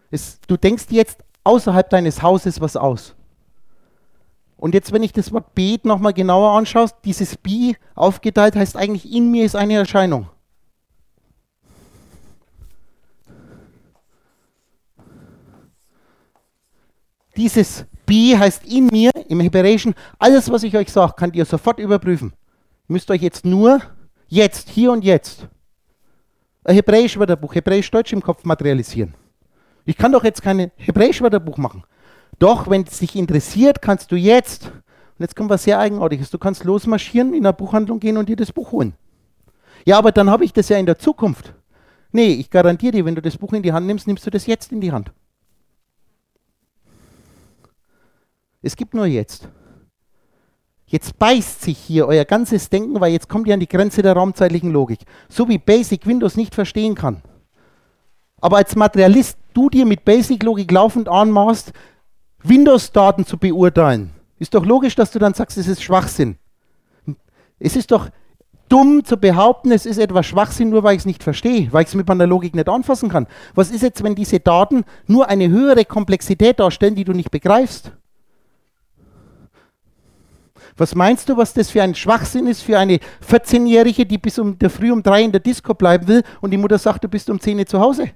Du denkst jetzt außerhalb deines Hauses was aus. Und jetzt, wenn ich das Wort Bet nochmal genauer anschaue, dieses Bi aufgeteilt heißt eigentlich, in mir ist eine Erscheinung. Dieses Bi heißt in mir, im Hebräischen, alles, was ich euch sage, könnt ihr sofort überprüfen. Ihr müsst euch jetzt nur, jetzt, hier und jetzt, ein Hebräisch-Wörterbuch, Hebräisch-Deutsch im Kopf materialisieren. Ich kann doch jetzt kein Hebräisch-Wörterbuch machen. Doch, wenn es dich interessiert, kannst du jetzt, und jetzt kommt was sehr Eigenartiges, du kannst losmarschieren, in eine Buchhandlung gehen und dir das Buch holen. Ja, aber dann habe ich das ja in der Zukunft. Nee, ich garantiere dir, wenn du das Buch in die Hand nimmst, nimmst du das jetzt in die Hand. Es gibt nur jetzt. Jetzt beißt sich hier euer ganzes Denken, weil jetzt kommt ihr an die Grenze der raumzeitlichen Logik. So wie Basic Windows nicht verstehen kann. Aber als Materialist, du dir mit Basic-Logik laufend anmaßt, Windows-Daten zu beurteilen. Ist doch logisch, dass du dann sagst, es ist Schwachsinn. Es ist doch dumm zu behaupten, es ist etwas Schwachsinn, nur weil ich es nicht verstehe, weil ich es mit meiner Logik nicht anfassen kann. Was ist jetzt, wenn diese Daten nur eine höhere Komplexität darstellen, die du nicht begreifst? Was meinst du, was das für ein Schwachsinn ist für eine 14-Jährige, die bis früh um 3 in der Disco bleiben will und die Mutter sagt, du bist um 10 zu Hause?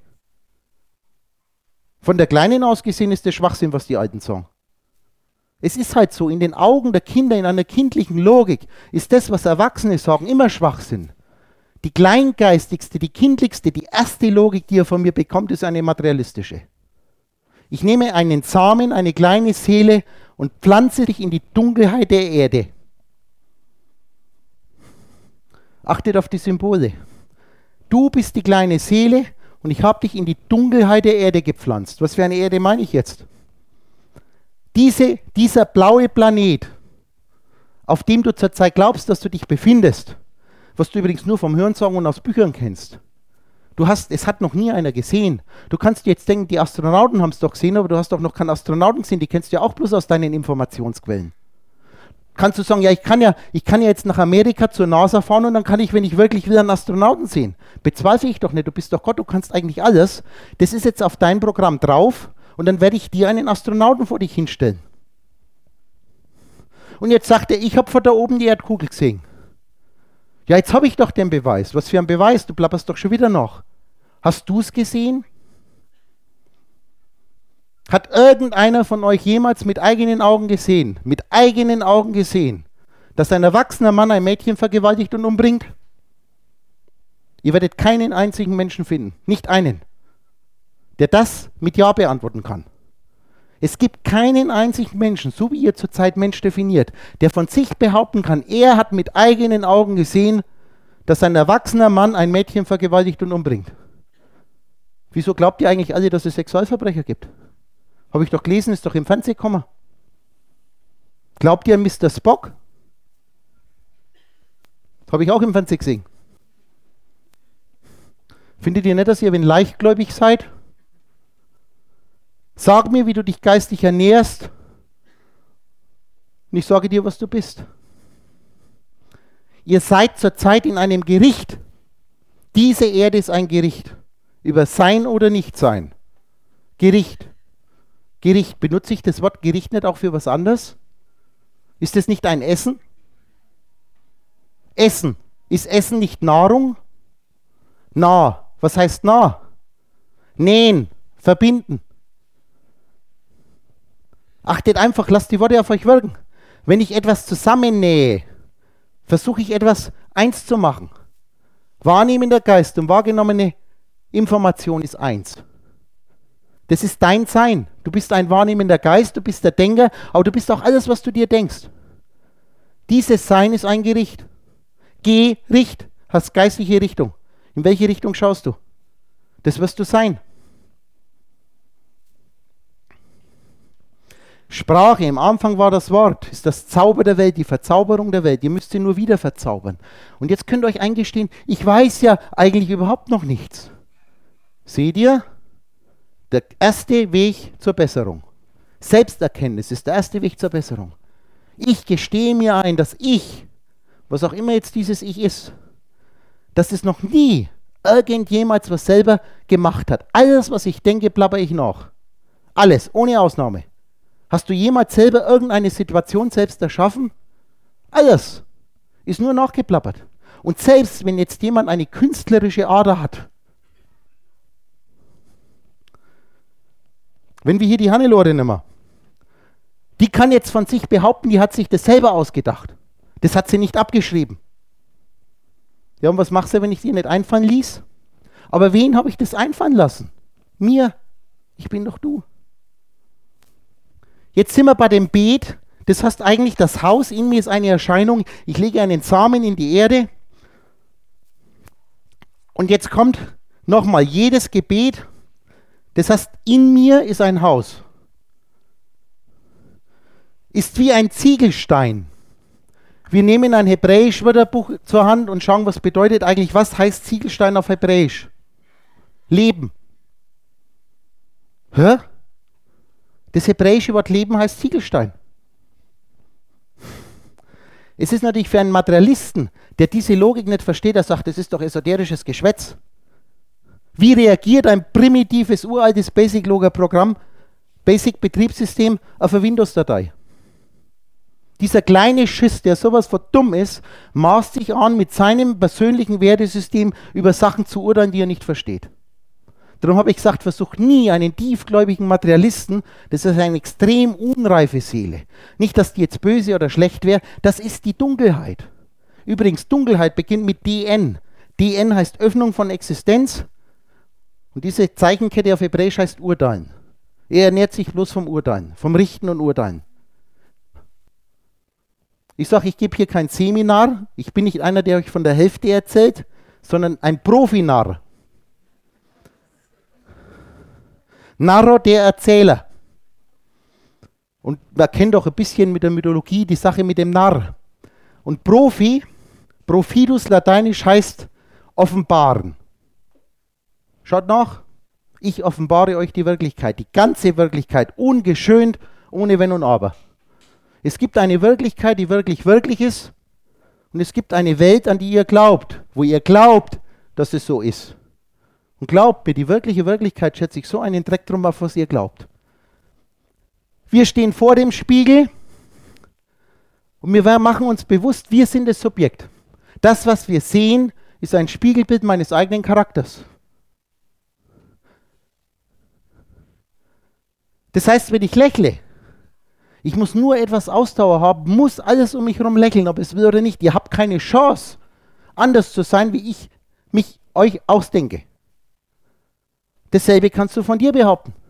Von der Kleinen aus gesehen ist das Schwachsinn, was die Alten sagen. Es ist halt so, in den Augen der Kinder, in einer kindlichen Logik, ist das, was Erwachsene sagen, immer Schwachsinn. Die kleingeistigste, die kindlichste, die erste Logik, die er von mir bekommt, ist eine materialistische. Ich nehme einen Samen, eine kleine Seele und pflanze dich in die Dunkelheit der Erde. Achtet auf die Symbole. Du bist die kleine Seele und ich habe dich in die Dunkelheit der Erde gepflanzt. Was für eine Erde meine ich jetzt? Dieser blaue Planet, auf dem du zurzeit glaubst, dass du dich befindest, was du übrigens nur vom Hörensagen und aus Büchern kennst. Es hat noch nie einer gesehen. Du kannst jetzt denken, die Astronauten haben es doch gesehen, aber du hast doch noch keinen Astronauten gesehen, die kennst du ja auch bloß aus deinen Informationsquellen. Kannst du sagen, ja, ich kann ja jetzt nach Amerika zur NASA fahren und dann kann ich, wenn ich wirklich will, einen Astronauten sehen. Bezweifle ich doch nicht, du bist doch Gott, du kannst eigentlich alles. Das ist jetzt auf dein Programm drauf und dann werde ich dir einen Astronauten vor dich hinstellen. Und jetzt sagt er, ich habe von da oben die Erdkugel gesehen. Ja, jetzt habe ich doch den Beweis. Was für ein Beweis? Du plapperst doch schon wieder nach. Hast du es gesehen? Hat irgendeiner von euch jemals mit eigenen Augen gesehen, dass ein erwachsener Mann ein Mädchen vergewaltigt und umbringt? Ihr werdet keinen einzigen Menschen finden, nicht einen, der das mit Ja beantworten kann. Es gibt keinen einzigen Menschen, so wie ihr zurzeit Mensch definiert, der von sich behaupten kann, er hat mit eigenen Augen gesehen, dass ein erwachsener Mann ein Mädchen vergewaltigt und umbringt. Wieso glaubt ihr eigentlich alle, dass es Sexualverbrecher gibt? Habe ich doch gelesen, ist doch im Fernsehen gekommen. Glaubt ihr an Mr. Spock? Habe ich auch im Fernsehen gesehen. Findet ihr nicht, dass ihr, wenn leichtgläubig seid? Sag mir, wie du dich geistig ernährst und ich sage dir, was du bist. Ihr seid zurzeit in einem Gericht. Diese Erde ist ein Gericht. Über Sein oder Nichtsein. Gericht. Gericht. Benutze ich das Wort Gericht nicht auch für was anderes? Ist es nicht ein Essen? Essen. Ist Essen nicht Nahrung? Nah. Was heißt nah? Nähen. Verbinden. Achtet einfach, lasst die Worte auf euch wirken. Wenn ich etwas zusammennähe, versuche ich etwas eins zu machen. Wahrnehmender Geist und wahrgenommene Information ist eins. Das ist dein Sein. Du bist ein wahrnehmender Geist, du bist der Denker, aber du bist auch alles, was du dir denkst. Dieses Sein ist ein Gericht. Gericht, hast geistliche Richtung. In welche Richtung schaust du? Das wirst du sein. Sprache, im Anfang war das Wort, ist das Zauber der Welt, die Verzauberung der Welt. Ihr müsst sie nur wieder verzaubern. Und jetzt könnt ihr euch eingestehen, ich weiß ja eigentlich überhaupt noch nichts. Seht ihr? Der erste Weg zur Besserung. Selbsterkenntnis ist der erste Weg zur Besserung. Ich gestehe mir ein, dass ich, was auch immer jetzt dieses Ich ist, dass es noch nie irgendjemals was selber gemacht hat. Alles, was ich denke, plapper ich nach. Alles, ohne Ausnahme. Hast du jemals selber irgendeine Situation selbst erschaffen? Alles ist nur nachgeplappert. Und selbst wenn jetzt jemand eine künstlerische Ader hat, wenn wir hier die Hannelore nehmen, die kann jetzt von sich behaupten, die hat sich das selber ausgedacht. Das hat sie nicht abgeschrieben. Ja, und was machst du, wenn ich dir nicht einfallen ließ? Aber wen habe ich das einfallen lassen? Mir. Ich bin doch du. Jetzt sind wir bei dem Beet. Das heißt eigentlich, das Haus in mir ist eine Erscheinung. Ich lege einen Samen in die Erde. Und jetzt kommt nochmal jedes Gebet. Das heißt, in mir ist ein Haus. Ist wie ein Ziegelstein. Wir nehmen ein Hebräisch-Wörterbuch zur Hand und schauen, was bedeutet eigentlich, was heißt Ziegelstein auf Hebräisch? Leben. Hä? Das hebräische Wort Leben heißt Ziegelstein. Es ist natürlich für einen Materialisten, der diese Logik nicht versteht, der sagt, das ist doch esoterisches Geschwätz. Wie reagiert ein primitives, uraltes Basic-Logger-Programm, Basic-Betriebssystem auf eine Windows-Datei? Dieser kleine Schiss, der sowas von dumm ist, maßt sich an, mit seinem persönlichen Wertesystem über Sachen zu urteilen, die er nicht versteht. Darum habe ich gesagt, versuch nie einen tiefgläubigen Materialisten, das ist eine extrem unreife Seele. Nicht, dass die jetzt böse oder schlecht wäre, das ist die Dunkelheit. Übrigens, Dunkelheit beginnt mit DN. DN heißt Öffnung von Existenz und diese Zeichenkette auf Hebräisch heißt Urteilen. Er ernährt sich bloß vom Urteilen, vom Richten und Urteilen. Ich sage, ich gebe hier kein Seminar, ich bin nicht einer, der euch von der Hälfte erzählt, sondern ein Profinarr. Narro, der Erzähler. Und man kennt auch ein bisschen mit der Mythologie die Sache mit dem Narr. Und Profidus lateinisch heißt offenbaren. Schaut nach, ich offenbare euch die Wirklichkeit, die ganze Wirklichkeit, ungeschönt, ohne Wenn und Aber. Es gibt eine Wirklichkeit, die wirklich wirklich ist, und es gibt eine Welt, an die ihr glaubt, wo ihr glaubt, dass es so ist. Und glaubt mir, die wirkliche Wirklichkeit schätze ich so einen Dreck drum auf, was ihr glaubt. Wir stehen vor dem Spiegel und wir machen uns bewusst, wir sind das Subjekt. Das, was wir sehen, ist ein Spiegelbild meines eigenen Charakters. Das heißt, wenn ich lächle, ich muss nur etwas Ausdauer haben, muss alles um mich herum lächeln, ob es will oder nicht. Ihr habt keine Chance, anders zu sein, wie ich mich euch ausdenke. Dasselbe kannst du von dir behaupten.